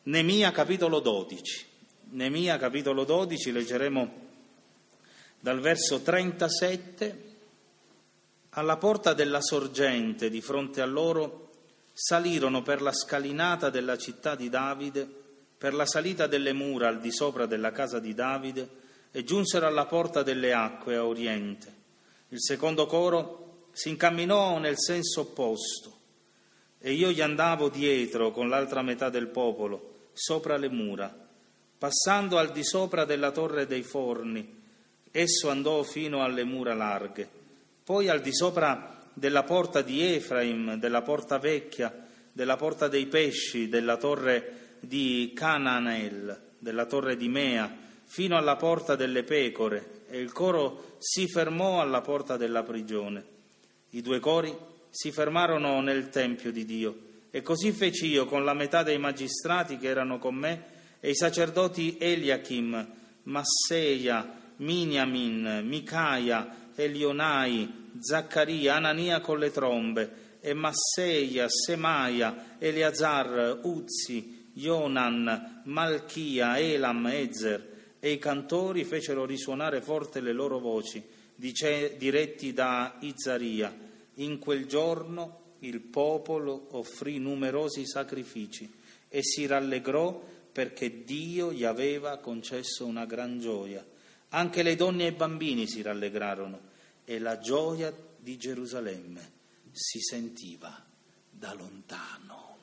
Neemia capitolo 12. Neemia capitolo 12, leggeremo dal verso 37. Alla porta della sorgente, di fronte a loro, salirono per la scalinata della città di Davide, per la salita delle mura al di sopra della casa di Davide, e giunsero alla porta delle acque a oriente. Il secondo coro si incamminò nel senso opposto, e io gli andavo dietro con l'altra metà del popolo, sopra le mura. Passando al di sopra della torre dei forni, esso andò fino alle mura larghe. Poi al di sopra della porta di Efraim, della porta vecchia, della porta dei pesci, della torre di Cananel, della torre di Mea, fino alla porta delle pecore, e il coro si fermò alla porta della prigione. I due cori si fermarono nel tempio di Dio, e così feci io con la metà dei magistrati che erano con me, e i sacerdoti Eliachim, Masseia, Miniamin, Micaia, Elionai, Zaccaria, Anania con le trombe, e Masseia, Semaia, Eleazar, Uzzi, Jonan, Malchia, Elam, Ezer, e i cantori fecero risuonare forte le loro voci, diretti da Izzaria. In quel giorno il popolo offrì numerosi sacrifici e si rallegrò perché Dio gli aveva concesso una gran gioia. Anche le donne e i bambini si rallegrarono, e la gioia di Gerusalemme si sentiva da lontano.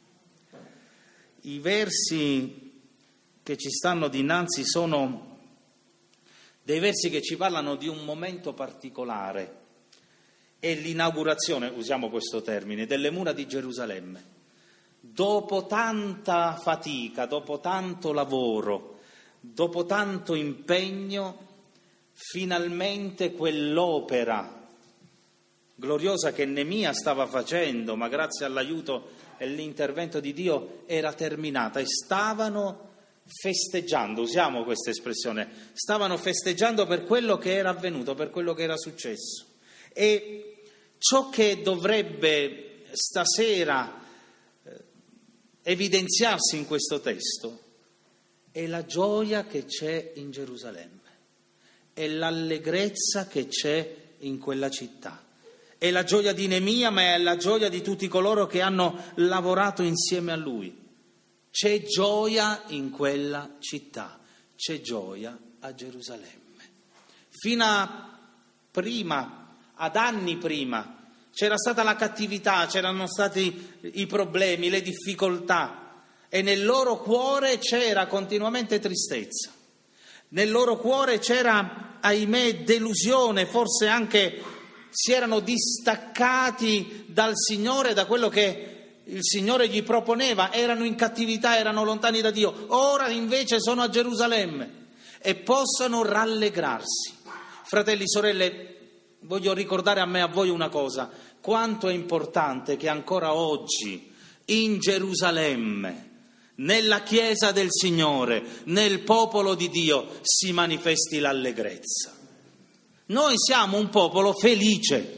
I versi che ci stanno dinanzi sono dei versi che ci parlano di un momento particolare. È l'inaugurazione, usiamo questo termine, delle mura di Gerusalemme. Dopo tanta fatica, dopo tanto lavoro, dopo tanto impegno, finalmente quell'opera gloriosa che Neemia stava facendo, ma grazie all'aiuto e all'intervento di Dio era terminata, e stavano festeggiando, usiamo questa espressione, stavano festeggiando per quello che era avvenuto, per quello che era successo. E ciò che dovrebbe stasera evidenziarsi in questo testo è la gioia che c'è in Gerusalemme, è l'allegrezza che c'è in quella città. È la gioia di Neemia, ma è la gioia di tutti coloro che hanno lavorato insieme a lui. C'è gioia in quella città, c'è gioia a Gerusalemme. Fino a prima, ad anni prima, c'era stata la cattività, c'erano stati i problemi, le difficoltà, e nel loro cuore c'era continuamente tristezza. Nel loro cuore c'era, ahimè, delusione, forse anche si erano distaccati dal Signore, da quello che il Signore gli proponeva, erano in cattività, erano lontani da Dio. Ora invece sono a Gerusalemme e possono rallegrarsi. Fratelli, sorelle, voglio ricordare a me e a voi una cosa: quanto è importante che ancora oggi in Gerusalemme, nella Chiesa del Signore, nel popolo di Dio, si manifesti l'allegrezza. Noi siamo un popolo felice,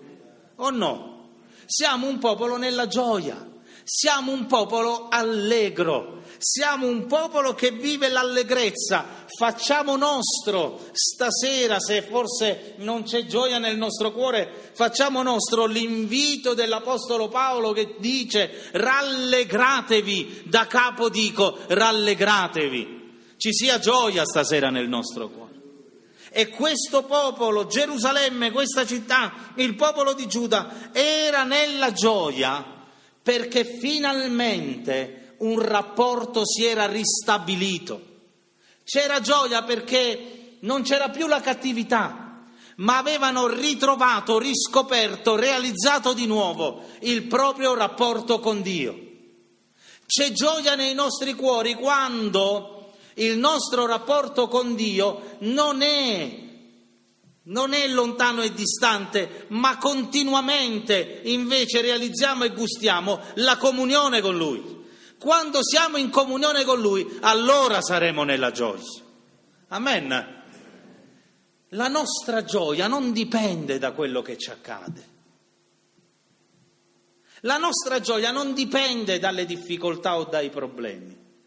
o no? Siamo un popolo nella gioia, siamo un popolo allegro, siamo un popolo che vive l'allegrezza. Facciamo nostro stasera, se forse non c'è gioia nel nostro cuore, facciamo nostro l'invito dell'Apostolo Paolo che dice: rallegratevi, da capo dico rallegratevi. Ci sia gioia stasera nel nostro cuore. E questo popolo, Gerusalemme, questa città, il popolo di Giuda, era nella gioia perché finalmente un rapporto si era ristabilito. C'era gioia perché non c'era più la cattività, ma avevano ritrovato, riscoperto, realizzato di nuovo il proprio rapporto con Dio. C'è gioia nei nostri cuori quando il nostro rapporto con Dio non è lontano e distante, ma continuamente invece realizziamo e gustiamo la comunione con Lui. Quando siamo in comunione con Lui, allora saremo nella gioia. Amen. La nostra gioia non dipende da quello che ci accade. La nostra gioia non dipende dalle difficoltà o dai problemi.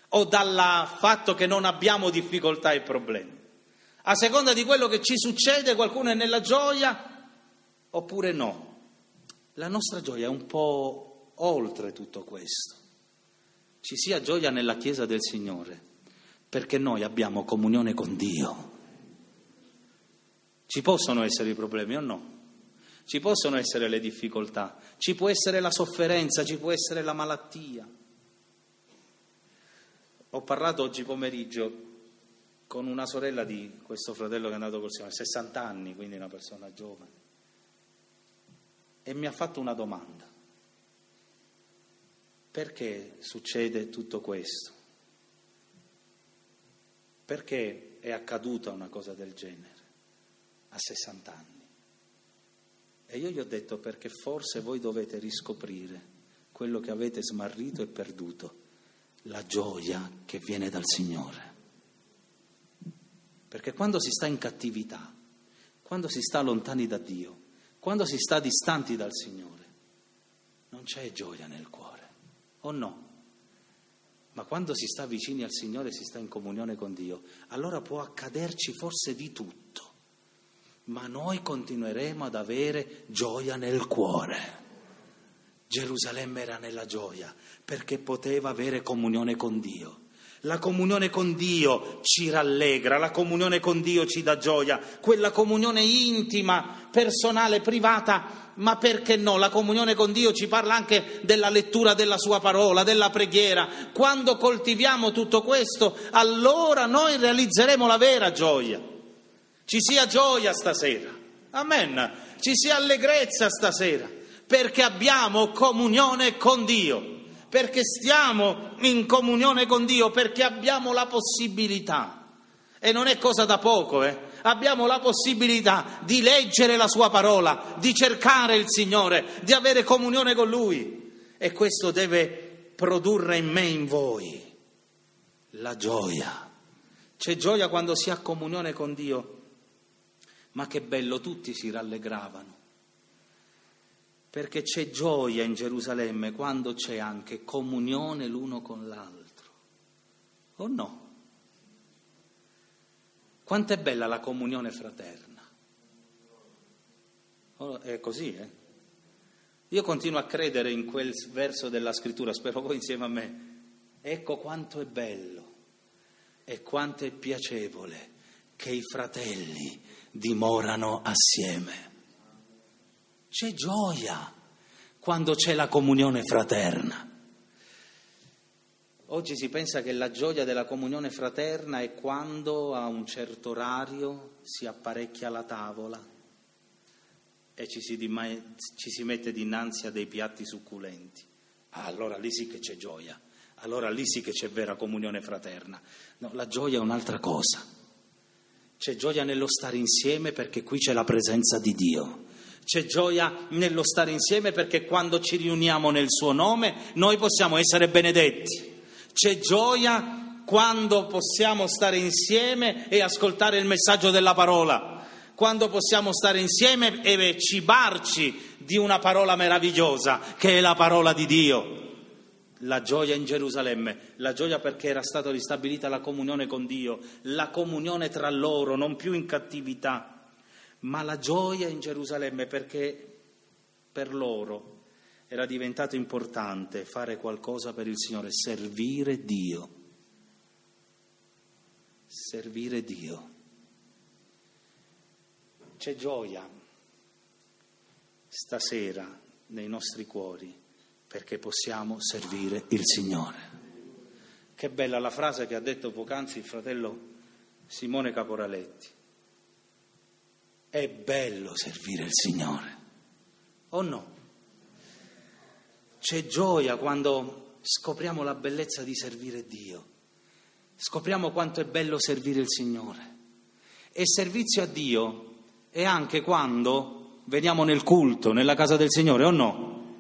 o dal fatto che non abbiamo difficoltà e problemi. A seconda di quello che ci succede, qualcuno è nella gioia oppure no. La nostra gioia è un po' oltre tutto questo. Ci sia gioia nella Chiesa del Signore, perché noi abbiamo comunione con Dio. Ci possono essere i problemi o no? Ci possono essere le difficoltà, ci può essere la sofferenza, ci può essere la malattia. Ho parlato oggi pomeriggio con una sorella di questo fratello che è andato col Signore, 60 anni, quindi una persona giovane, e mi ha fatto una domanda. Perché succede tutto questo? Perché è accaduta una cosa del genere a 60 anni? E io gli ho detto: perché forse voi dovete riscoprire quello che avete smarrito e perduto, la gioia che viene dal Signore. Perché quando si sta in cattività, quando si sta lontani da Dio, quando si sta distanti dal Signore, non c'è gioia nel cuore, o no? Ma quando si sta vicini al Signore, si sta in comunione con Dio, allora può accaderci forse di tutto, ma noi continueremo ad avere gioia nel cuore. Gerusalemme era nella gioia perché poteva avere comunione con Dio. La comunione con Dio ci rallegra, la comunione con Dio ci dà gioia, quella comunione intima, personale, privata, ma perché no? La comunione con Dio ci parla anche della lettura della Sua parola, della preghiera. Quando coltiviamo tutto questo, allora noi realizzeremo la vera gioia. Ci sia gioia stasera, amen, ci sia allegrezza stasera, perché abbiamo comunione con Dio. Perché stiamo in comunione con Dio, perché abbiamo la possibilità, e non è cosa da poco, abbiamo la possibilità di leggere la Sua parola, di cercare il Signore, di avere comunione con Lui, e questo deve produrre in me e in voi la gioia. C'è gioia quando si ha comunione con Dio, ma che bello, tutti si rallegravano. Perché c'è gioia in Gerusalemme quando c'è anche comunione l'uno con l'altro, o no? Quanto è bella la comunione fraterna. È così, Io continuo a credere in quel verso della Scrittura, spero voi insieme a me. Ecco quanto è bello e quanto è piacevole che i fratelli dimorano assieme. C'è gioia quando c'è la comunione fraterna. Oggi si pensa che la gioia della comunione fraterna è quando a un certo orario si apparecchia la tavola e ci si mette dinanzi a dei piatti succulenti. Allora lì sì che c'è gioia, allora lì sì che c'è vera comunione fraterna. No, la gioia è un'altra cosa. C'è gioia nello stare insieme perché qui c'è la presenza di Dio. C'è gioia nello stare insieme perché quando ci riuniamo nel Suo nome noi possiamo essere benedetti. C'è gioia quando possiamo stare insieme e ascoltare il messaggio della parola, quando possiamo stare insieme e cibarci di una parola meravigliosa che è la parola di Dio. La gioia in Gerusalemme, la gioia perché era stata ristabilita la comunione con Dio, la comunione tra loro, non più in cattività. Ma la gioia in Gerusalemme perché per loro era diventato importante fare qualcosa per il Signore, servire Dio. Servire Dio. C'è gioia stasera nei nostri cuori perché possiamo servire il Signore. Che bella la frase che ha detto poc'anzi il fratello Simone Caporaletti. È bello servire il Signore, o no? C'è gioia quando scopriamo la bellezza di servire Dio, scopriamo quanto è bello servire il Signore. E servizio a Dio è anche quando veniamo nel culto, nella casa del Signore, o no?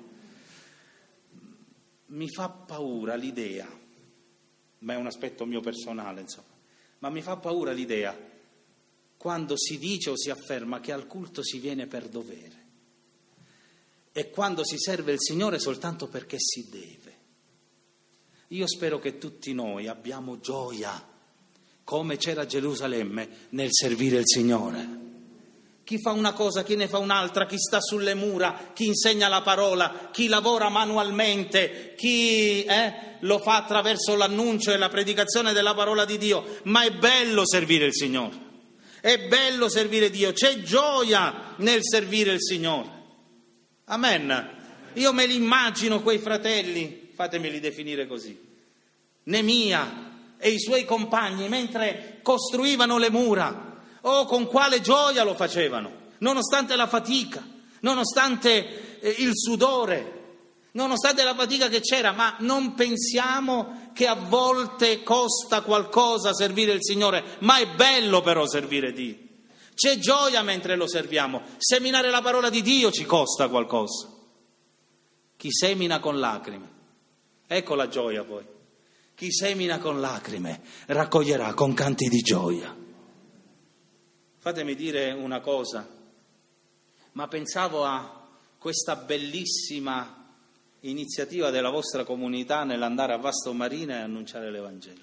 Mi fa paura l'idea, ma è un aspetto mio personale, insomma, ma mi fa paura l'idea quando si dice o si afferma che al culto si viene per dovere e quando si serve il Signore soltanto perché si deve. Io spero che tutti noi abbiamo gioia, come c'era a Gerusalemme, nel servire il Signore. Chi fa una cosa, chi ne fa un'altra, chi sta sulle mura, chi insegna la parola, chi lavora manualmente, chi lo fa attraverso l'annuncio e la predicazione della parola di Dio. Ma è bello servire il Signore, è bello servire Dio, c'è gioia nel servire il Signore. Amen. Io me li immagino quei fratelli, fatemeli definire così, Nemia e i suoi compagni, mentre costruivano le mura. Oh, con quale gioia lo facevano, nonostante la fatica, nonostante il sudore, nonostante la fatica che c'era. Ma non pensiamo che a volte costa qualcosa servire il Signore, ma è bello però servire Dio. C'è gioia mentre lo serviamo. Seminare la parola di Dio ci costa qualcosa. Chi semina con lacrime, ecco la gioia poi. Chi semina con lacrime raccoglierà con canti di gioia. Fatemi dire una cosa, ma pensavo a questa bellissima iniziativa della vostra comunità nell'andare a Vasto Marina e annunciare l'Evangelo.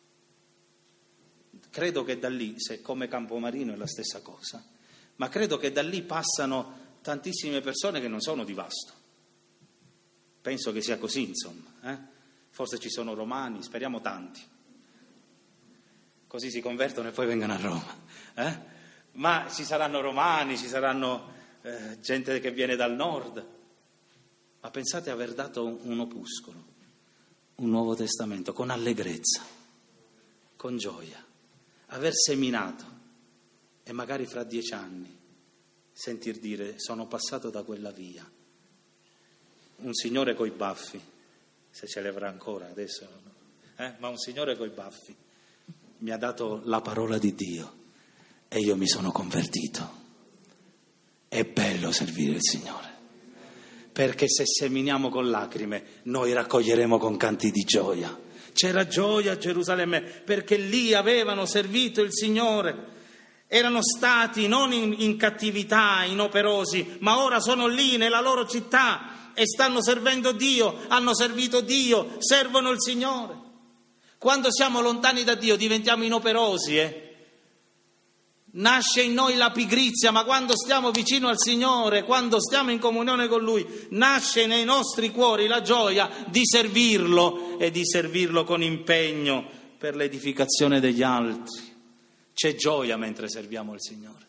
Credo che da lì, se come Campomarino è la stessa cosa, ma credo che da lì passano tantissime persone che non sono di Vasto. Penso che sia così, insomma. Forse ci sono romani, speriamo tanti. Così si convertono e poi vengono a Roma. Ma ci saranno romani, ci saranno gente che viene dal nord. Ma pensate aver dato un opuscolo, un Nuovo Testamento, con allegrezza, con gioia. Aver seminato e magari fra 10 anni sentir dire: sono passato da quella via. Un signore coi baffi, se ce l'avrà ancora adesso, ma un signore coi baffi mi ha dato la parola di Dio e io mi sono convertito. È bello servire il Signore, perché se seminiamo con lacrime noi raccoglieremo con canti di gioia. C'era gioia a Gerusalemme perché lì avevano servito il Signore. Erano stati non in cattività, inoperosi, ma ora sono lì nella loro città e stanno servendo Dio, hanno servito Dio, servono il Signore. Quando siamo lontani da Dio diventiamo inoperosi, Nasce in noi la pigrizia, ma quando stiamo vicino al Signore, quando stiamo in comunione con Lui, nasce nei nostri cuori la gioia di servirlo e di servirlo con impegno per l'edificazione degli altri. C'è gioia mentre serviamo il Signore.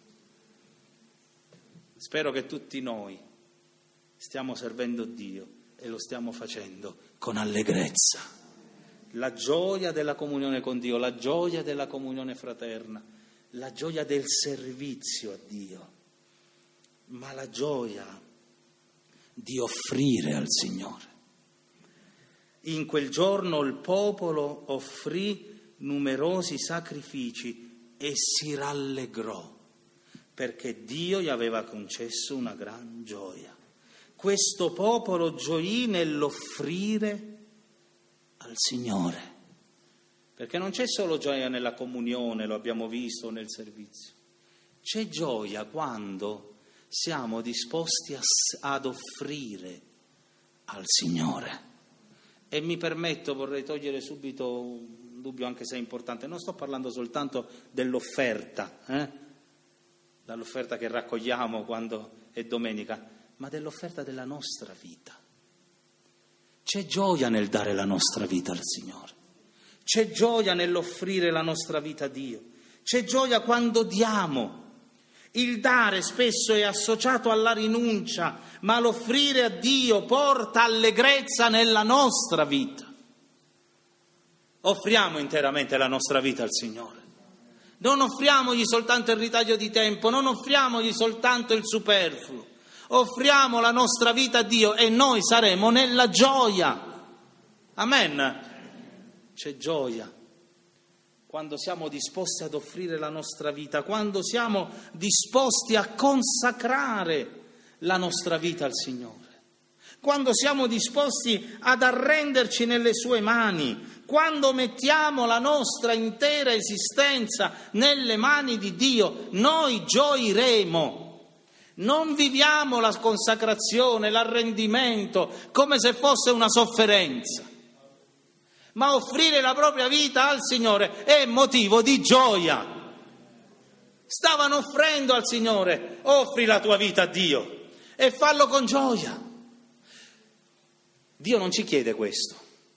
Spero che tutti noi stiamo servendo Dio e lo stiamo facendo con allegrezza. La gioia della comunione con Dio, la gioia della comunione fraterna, la gioia del servizio a Dio, ma la gioia di offrire al Signore. In quel giorno il popolo offrì numerosi sacrifici e si rallegrò, perché Dio gli aveva concesso una gran gioia. Questo popolo gioì nell'offrire al Signore. Perché non c'è solo gioia nella comunione, lo abbiamo visto, nel servizio. C'è gioia quando siamo disposti ad offrire al Signore. E mi permetto, vorrei togliere subito un dubbio, anche se è importante. Non sto parlando soltanto dell'offerta, dall'offerta che raccogliamo quando è domenica, ma dell'offerta della nostra vita. C'è gioia nel dare la nostra vita al Signore. C'è gioia nell'offrire la nostra vita a Dio. C'è gioia quando diamo. Il dare spesso è associato alla rinuncia, ma l'offrire a Dio porta allegrezza nella nostra vita. Offriamo interamente la nostra vita al Signore. Non offriamogli soltanto il ritaglio di tempo, non offriamogli soltanto il superfluo. Offriamo la nostra vita a Dio e noi saremo nella gioia. Amen. C'è gioia quando siamo disposti ad offrire la nostra vita, quando siamo disposti a consacrare la nostra vita al Signore, quando siamo disposti ad arrenderci nelle sue mani, quando mettiamo la nostra intera esistenza nelle mani di Dio, noi gioiremo. Non viviamo la consacrazione, l'arrendimento come se fosse una sofferenza. ma offrire la propria vita al Signore è motivo di gioia. Stavano offrendo al Signore. Offri la tua vita a Dio e fallo con gioia. Dio non ci chiede questo,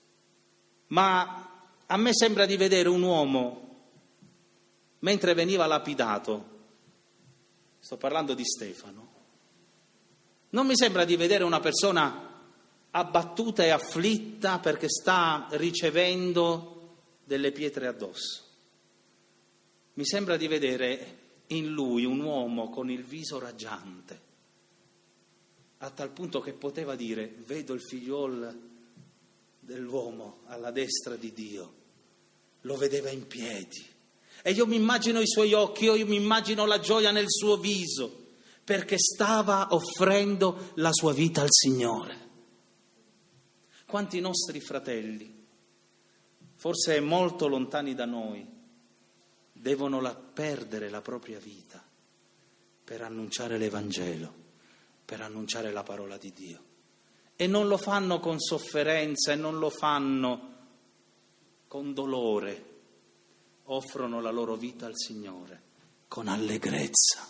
ma a me sembra di vedere un uomo, mentre veniva lapidato, sto parlando di Stefano, non mi sembra di vedere una persona abbattuta e afflitta perché sta ricevendo delle pietre addosso. Mi sembra di vedere in lui un uomo con il viso raggiante, a tal punto che poteva dire: vedo il figliuolo dell'uomo alla destra di Dio. Lo vedeva in piedi e io mi immagino i suoi occhi, io mi immagino la gioia nel suo viso, perché stava offrendo la sua vita al Signore. Quanti nostri fratelli, forse molto lontani da noi, devono perdere la propria vita per annunciare l'Evangelo, per annunciare la parola di Dio. E non lo fanno con sofferenza e non lo fanno con dolore, offrono la loro vita al Signore con allegrezza,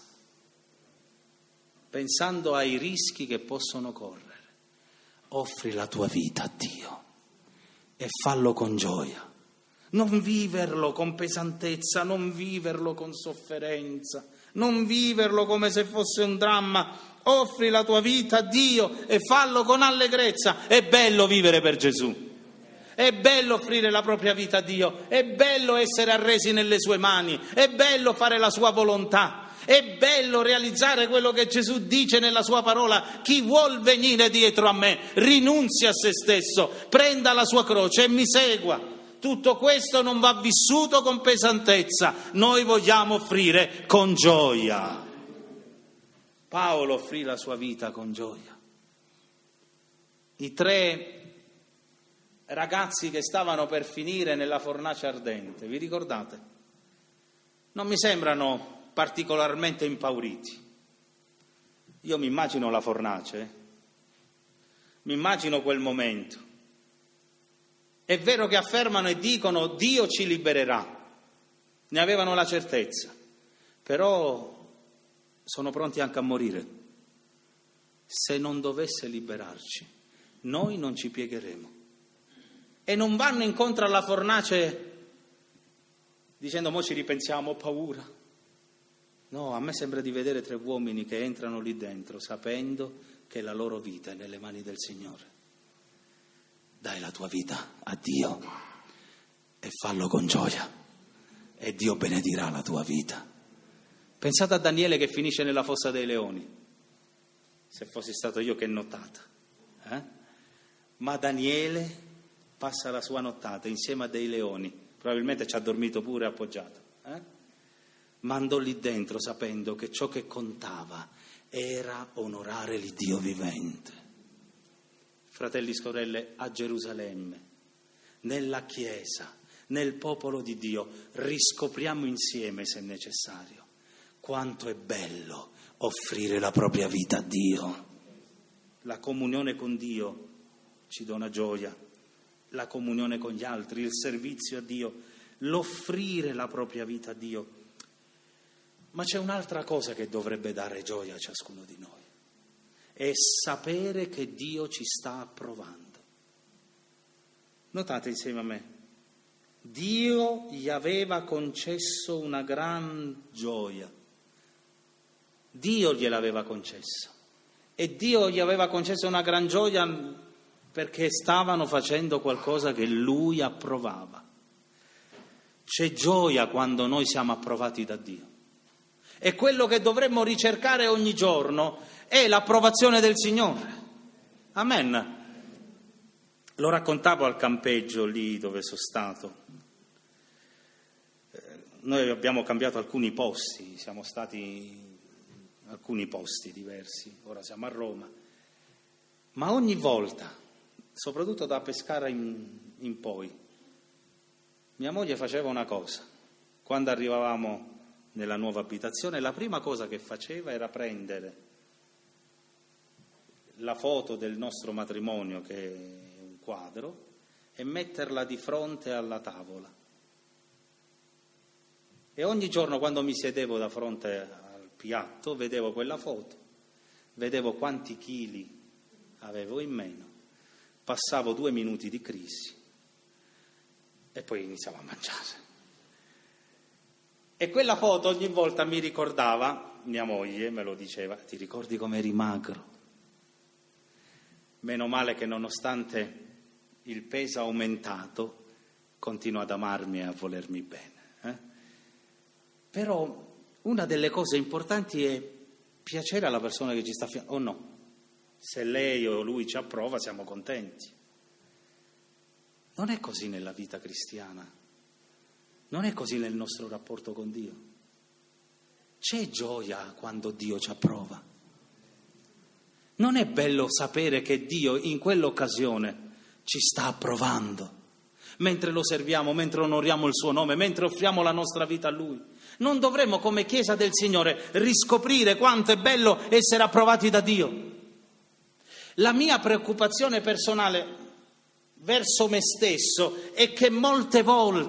pensando ai rischi che possono correre. Offri la tua vita a Dio e fallo con gioia. Non viverlo con pesantezza, non viverlo con sofferenza, non viverlo come se fosse un dramma. Offri la tua vita a Dio e fallo con allegrezza. È bello vivere per Gesù, è bello offrire la propria vita a Dio, è bello essere arresi nelle sue mani, è bello fare la sua volontà, è bello realizzare quello che Gesù dice nella sua parola: chi vuol venire dietro a me rinunzi a se stesso, prenda la sua croce e mi segua. Tutto questo non va vissuto con pesantezza, noi vogliamo offrire con gioia. Paolo offrì la sua vita con gioia. I 3 ragazzi che stavano per finire nella fornace ardente, vi ricordate? Non mi sembrano particolarmente impauriti. Io mi immagino la fornace, mi immagino quel momento. È vero che affermano e dicono: Dio ci libererà, ne avevano la certezza, però sono pronti anche a morire. Se non dovesse liberarci, noi non ci piegheremo. E non vanno incontro alla fornace dicendo: mo ci ripensiamo, ho paura. No, a me sembra di vedere 3 uomini che entrano lì dentro sapendo che la loro vita è nelle mani del Signore. Dai la tua vita a Dio e fallo con gioia e Dio benedirà la tua vita. Pensate a Daniele che finisce nella fossa dei leoni. Se fossi stato io, che nottata. Ma Daniele passa la sua nottata insieme a dei leoni, probabilmente ci ha dormito pure appoggiato. Ma andò lì dentro sapendo che ciò che contava era onorare l'Iddio vivente. Fratelli e sorelle, a Gerusalemme, nella Chiesa, nel popolo di Dio, riscopriamo insieme, se necessario, quanto è bello offrire la propria vita a Dio. La comunione con Dio ci dona gioia, la comunione con gli altri, il servizio a Dio, l'offrire la propria vita a Dio. Ma c'è un'altra cosa che dovrebbe dare gioia a ciascuno di noi. È sapere che Dio ci sta approvando. Notate insieme a me, Dio gli aveva concesso una gran gioia. Dio gliel'aveva concesso. E Dio gli aveva concesso una gran gioia perché stavano facendo qualcosa che Lui approvava. C'è gioia quando noi siamo approvati da Dio. E quello che dovremmo ricercare ogni giorno è l'approvazione del Signore. Amen. Lo raccontavo al campeggio lì dove sono stato. Noi abbiamo cambiato alcuni posti, siamo stati in alcuni posti diversi, ora siamo a Roma. Ma ogni volta, soprattutto da Pescara in poi, mia moglie faceva una cosa. Quando arrivavamo nella nuova abitazione, la prima cosa che faceva era prendere la foto del nostro matrimonio, che è un quadro, e metterla di fronte alla tavola. E ogni giorno quando mi sedevo da fronte al piatto vedevo quella foto, vedevo quanti chili avevo in meno, passavo 2 minuti di crisi e poi iniziavo a mangiare. E quella foto ogni volta mi ricordava, mia moglie me lo diceva, ti ricordi come eri magro? Meno male che nonostante il peso aumentato continua ad amarmi e a volermi bene. Però una delle cose importanti è piacere alla persona che ci sta a fianco, o no? Se lei o lui ci approva siamo contenti. Non è così nella vita cristiana, non è così nel nostro rapporto con Dio. C'è gioia quando Dio ci approva. Non è bello sapere che Dio in quell'occasione ci sta approvando, mentre lo serviamo, mentre onoriamo il suo nome, mentre offriamo la nostra vita a Lui. Non dovremmo come Chiesa del Signore riscoprire quanto è bello essere approvati da Dio. La mia preoccupazione personale verso me stesso è che molte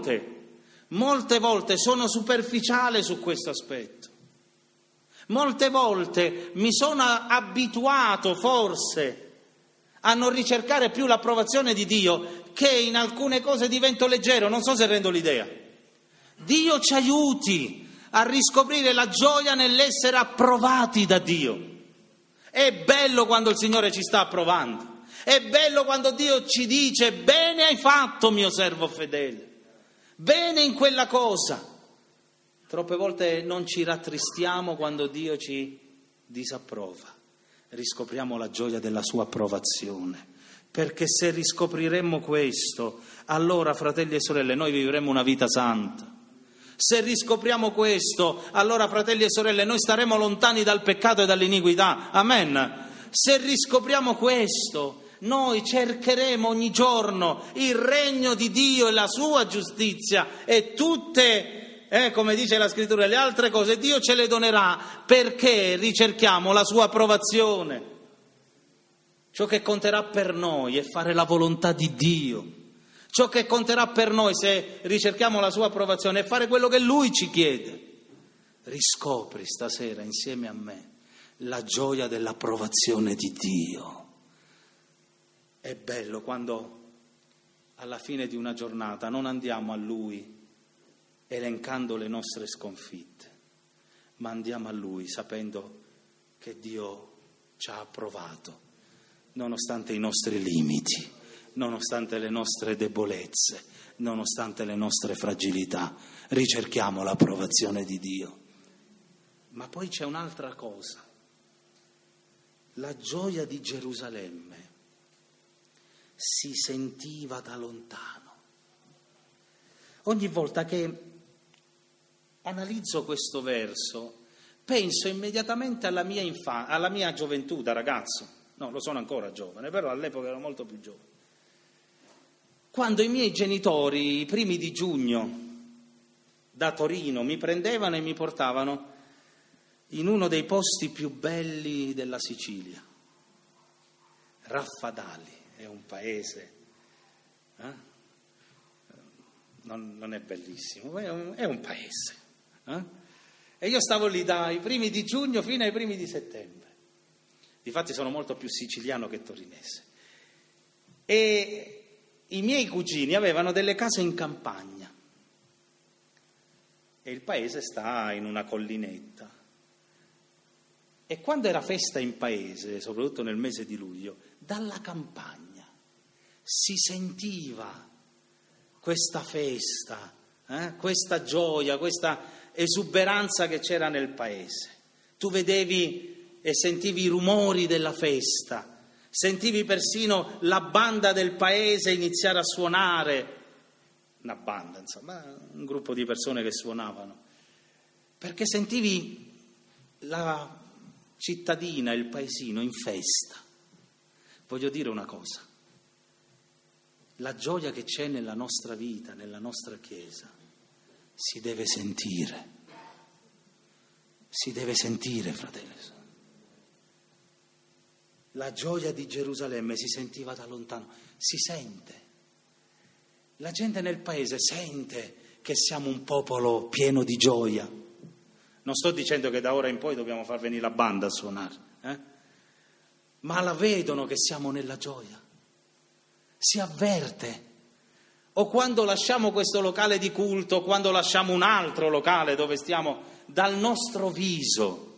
volte sono superficiale su questo aspetto. Molte volte mi sono abituato forse a non ricercare più l'approvazione di Dio, che in alcune cose divento leggero, non so se rendo l'idea. Dio ci aiuti a riscoprire la gioia nell'essere approvati da Dio. È bello quando il Signore ci sta approvando, è bello quando Dio ci dice bene hai fatto mio servo fedele, bene in quella cosa. Troppe volte non ci rattristiamo quando Dio ci disapprova, riscopriamo la gioia della sua approvazione, perché se riscopriremmo questo, allora fratelli e sorelle noi vivremo una vita santa. Se riscopriamo questo, allora fratelli e sorelle noi staremo lontani dal peccato e dall'iniquità, amen. Se riscopriamo questo, noi cercheremo ogni giorno il regno di Dio e la sua giustizia e tutte come dice la scrittura, le altre cose Dio ce le donerà, perché ricerchiamo la sua approvazione. Ciò che conterà per noi è fare la volontà di Dio. Ciò che conterà per noi, se ricerchiamo la sua approvazione, è fare quello che Lui ci chiede. Riscopri stasera insieme a me la gioia dell'approvazione di Dio. È bello quando alla fine di una giornata non andiamo a Lui elencando le nostre sconfitte, ma andiamo a Lui sapendo che Dio ci ha approvato, nonostante i nostri limiti, nonostante le nostre debolezze, nonostante le nostre fragilità. Ricerchiamo l'approvazione di Dio. Ma poi c'è un'altra cosa, la gioia di Gerusalemme si sentiva da lontano. Ogni volta che analizzo questo verso, penso immediatamente alla mia gioventù da ragazzo. No, lo sono ancora giovane, però all'epoca ero molto più giovane. Quando i miei genitori, i primi di giugno, da Torino, mi prendevano e mi portavano in uno dei posti più belli della Sicilia. Raffadali, è un paese, non è bellissimo, è un paese. E io stavo lì dai primi di giugno fino ai primi di settembre. Difatti sono molto più siciliano che torinese. E i miei cugini avevano delle case in campagna e il paese sta in una collinetta. E quando era festa in paese, soprattutto nel mese di luglio, dalla campagna si sentiva questa festa, questa gioia, questa esuberanza che c'era nel paese. Tu vedevi e sentivi i rumori della festa, sentivi persino la banda del paese iniziare a suonare, una banda, insomma, un gruppo di persone che suonavano, perché sentivi la cittadina, il paesino in festa. Voglio dire una cosa, la gioia che c'è nella nostra vita, nella nostra Chiesa, si deve sentire, fratelli. La gioia di Gerusalemme si sentiva da lontano, si sente. La gente nel paese sente che siamo un popolo pieno di gioia. Non sto dicendo che da ora in poi dobbiamo far venire la banda a suonare, ma la vedono che siamo nella gioia. Si avverte. O quando lasciamo questo locale di culto, quando lasciamo un altro locale dove stiamo, dal nostro viso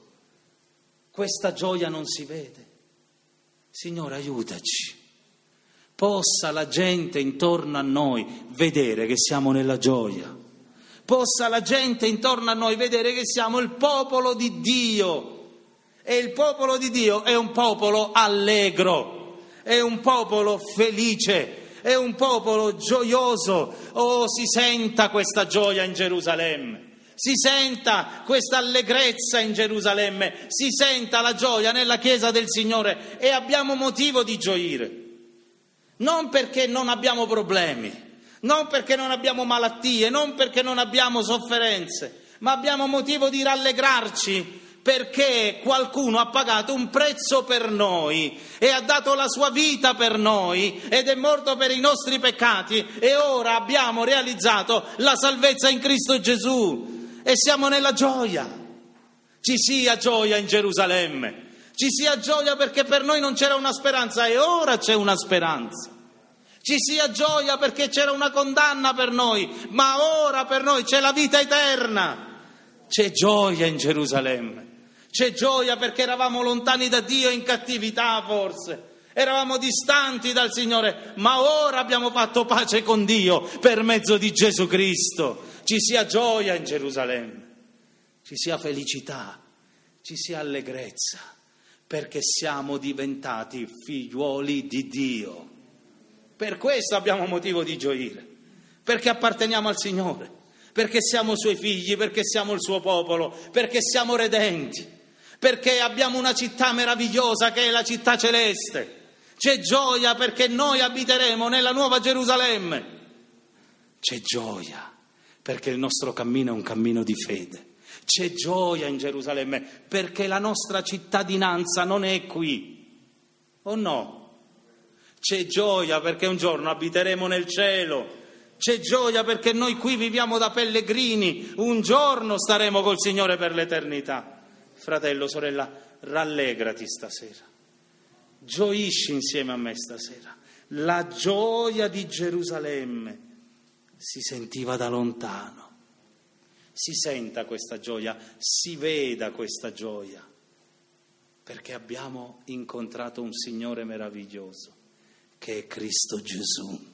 questa gioia non si vede. Signore, aiutaci. Possa la gente intorno a noi vedere che siamo nella gioia. Possa la gente intorno a noi vedere che siamo il popolo di Dio. E il popolo di Dio è un popolo allegro, è un popolo felice, è un popolo gioioso. Oh, si senta questa gioia in Gerusalemme. Si senta questa allegrezza in Gerusalemme, si senta la gioia nella chiesa del Signore e abbiamo motivo di gioire. Non perché non abbiamo problemi, non perché non abbiamo malattie, non perché non abbiamo sofferenze, ma abbiamo motivo di rallegrarci perché qualcuno ha pagato un prezzo per noi e ha dato la sua vita per noi ed è morto per i nostri peccati e ora abbiamo realizzato la salvezza in Cristo Gesù e siamo nella gioia. Ci sia gioia in Gerusalemme. Ci sia gioia perché per noi non c'era una speranza e ora c'è una speranza. Ci sia gioia perché c'era una condanna per noi, ma ora per noi c'è la vita eterna. C'è gioia in Gerusalemme. C'è gioia perché eravamo lontani da Dio, in cattività forse. Eravamo distanti dal Signore, ma ora abbiamo fatto pace con Dio per mezzo di Gesù Cristo. Ci sia gioia in Gerusalemme. Ci sia felicità, ci sia allegrezza. Perché siamo diventati figliuoli di Dio. Per questo abbiamo motivo di gioire, perché apparteniamo al Signore, perché siamo Suoi figli, perché siamo il Suo popolo, perché siamo redenti, perché abbiamo una città meravigliosa che è la città celeste. C'è gioia perché noi abiteremo nella nuova Gerusalemme. C'è gioia perché il nostro cammino è un cammino di fede. C'è gioia in Gerusalemme perché la nostra cittadinanza non è qui, o no? C'è gioia perché un giorno abiteremo nel cielo. C'è gioia perché noi qui viviamo da pellegrini, un giorno staremo col Signore per l'eternità. Fratello, sorella, rallegrati stasera, gioisci insieme a me stasera. La gioia di Gerusalemme si sentiva da lontano. Si senta questa gioia, si veda questa gioia, perché abbiamo incontrato un Signore meraviglioso, che è Cristo Gesù.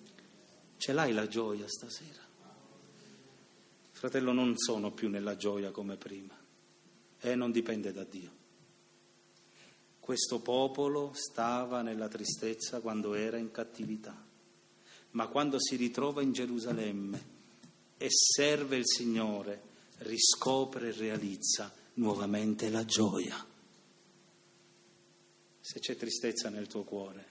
Ce l'hai la gioia stasera? Fratello, non sono più nella gioia come prima, e non dipende da Dio. Questo popolo stava nella tristezza quando era in cattività, ma quando si ritrova in Gerusalemme e serve il Signore, riscopre e realizza nuovamente la gioia. Se c'è tristezza nel tuo cuore,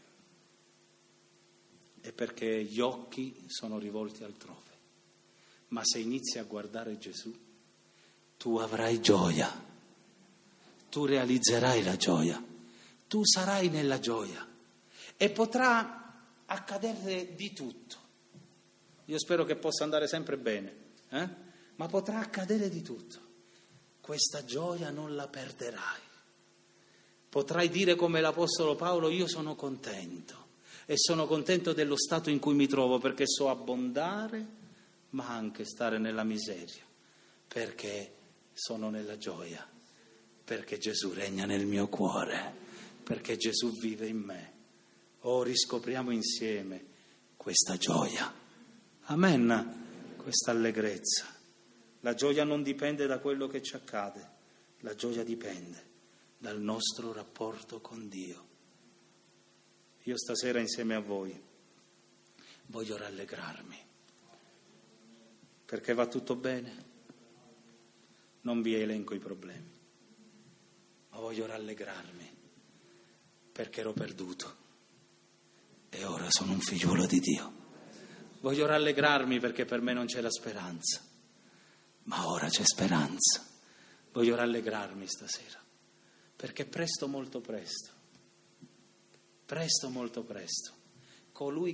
è perché gli occhi sono rivolti altrove. Ma se inizi a guardare Gesù, tu avrai gioia, tu realizzerai la gioia, tu sarai nella gioia e potrà accadere di tutto. Io spero che possa andare sempre bene, ma potrà accadere di tutto. Questa gioia non la perderai. Potrai dire come l'Apostolo Paolo: io sono contento e sono contento dello stato in cui mi trovo perché so abbondare, ma anche stare nella miseria, perché sono nella gioia, perché Gesù regna nel mio cuore, perché Gesù vive in me. Oh, riscopriamo insieme questa gioia. Amen, questa allegrezza. La gioia non dipende da quello che ci accade, la gioia dipende dal nostro rapporto con Dio. Io stasera insieme a voi voglio rallegrarmi, perché va tutto bene, non vi elenco i problemi, ma voglio rallegrarmi perché ero perduto e ora sono un figliuolo di Dio. Voglio rallegrarmi perché per me non c'è la speranza, ma ora c'è speranza. Voglio rallegrarmi stasera, perché molto presto, colui che ha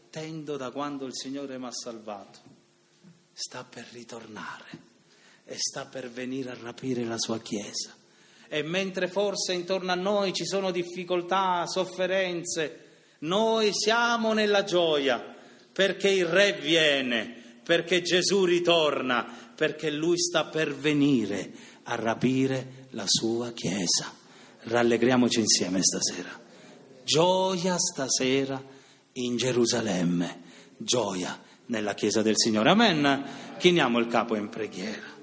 attendo da quando il Signore mi ha salvato, sta per ritornare e sta per venire a rapire la sua Chiesa. E mentre forse intorno a noi ci sono difficoltà, sofferenze, noi siamo nella gioia perché il Re viene, perché Gesù ritorna, perché Lui sta per venire a rapire la sua Chiesa. Rallegriamoci insieme stasera. Gioia stasera in Gerusalemme, gioia nella Chiesa del Signore. Amen. Chiniamo il capo in preghiera.